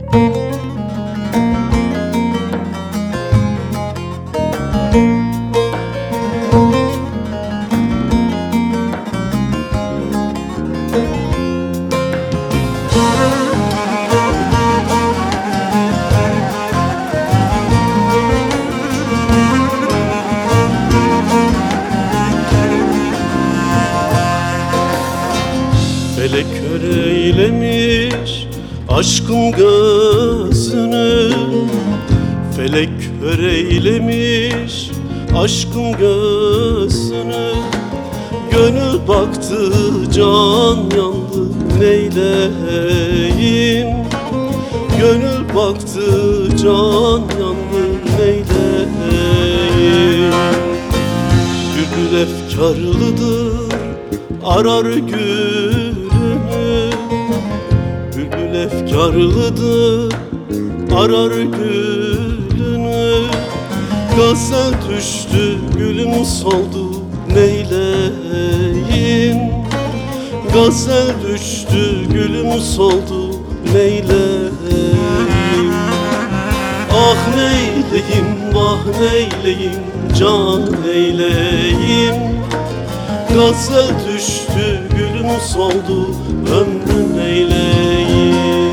Felek kör eylemiş aşkın gözünü, felek kör eylemiş aşkın gözünü. Gönül baktı can yandı neyleyim, gönül baktı can yandı neyleyim. Bülbül efkarlıdır arar gülünü, bülbül efkarlıdır arar gülünü. Gazel düştü gülüm soldu neyleyim, gazel düştü gülüm soldu neyleyim. Ah neyleyim vah neyleyim can neyleyim, gazel düştü gülüm soldu ömrüm neyleyim.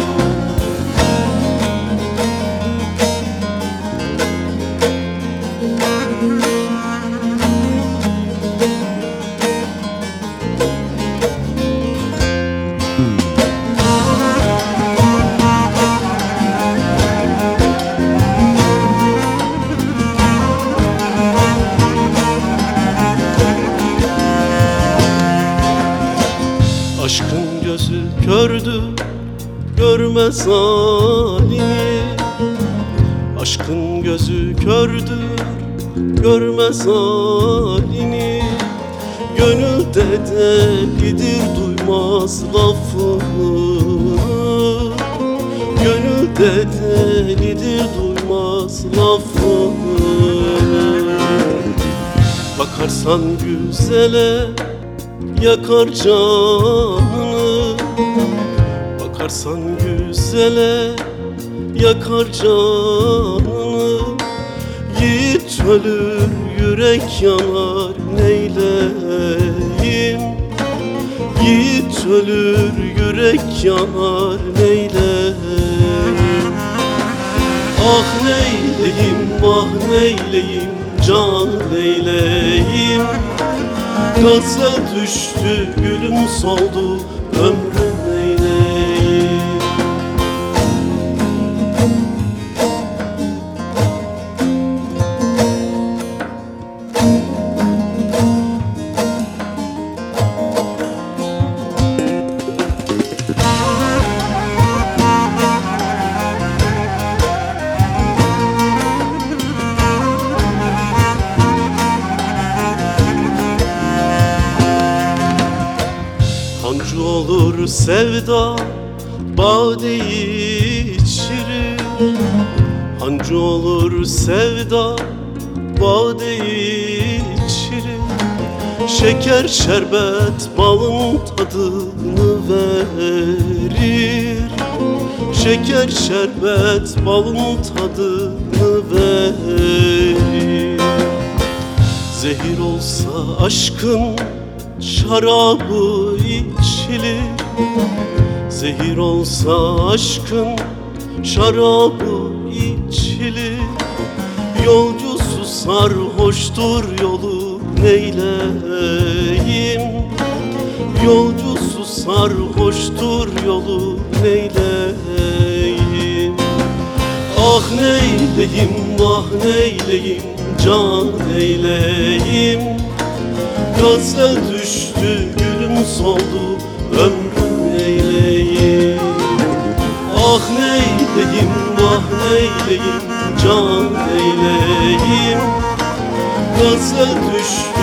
Aşkın gözü kördü, görmez halini. Aşkın gözü kördür, görmez halini. Gönülde delidir, duymaz lafını. Gönülde delidir, duymaz lafını. Bakarsan güzele yakar canını, bakarsan güzele yakar canını. Yiğit ölür yürek yanar neyleyim, yiğit ölür yürek yanar neyleyim. Ah neyleyim vah neyleyim can neyleyim, gazel düştü gülüm soldu ömrüm neyleyim. Hancı olur sevda badeyi içirir, hancı olur sevda badeyi içirir. Şeker şerbet balın tadını verir, şeker şerbet balın tadını verir. Zehir olsa aşkın şarabı içilir, zehir olsa aşkın şarabı içilir. Yolcusu sarhoştur yolu neyleyim, yolcusu sarhoştur yolu neyleyim. Ah neyleyim vah neyleyim can neyleyim, gazel düştü gülüm soldu ömrüm neyleyim. Ah neyleyim vah neyleyim can neyleyim, gazel düştü